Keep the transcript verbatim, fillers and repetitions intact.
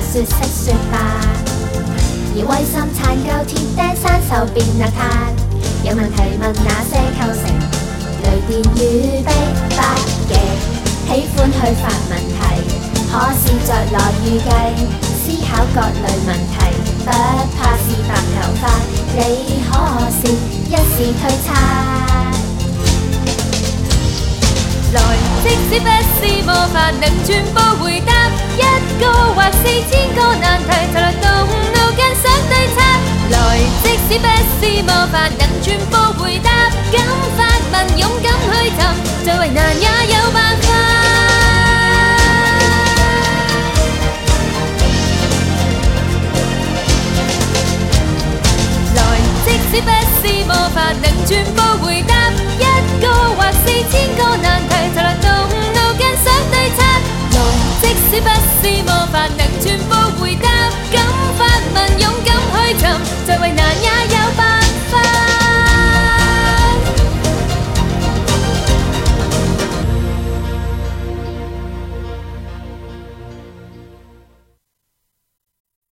說識說吧。而為什殘舊鐵釘生鏽變邋遢？有問題問那些構成雷電與逼迫嘅，喜歡去發問題，可試着來預計，思考各類問題，不怕是白頭髮，你可是一時推測。來，即使不是魔法能全部回答，一個或四千個難題，就來動腦筋想對策。來，即使不是魔法能全部回答，敢發問勇敢去尋，最為難也有辦法。來，即使不是魔法能全部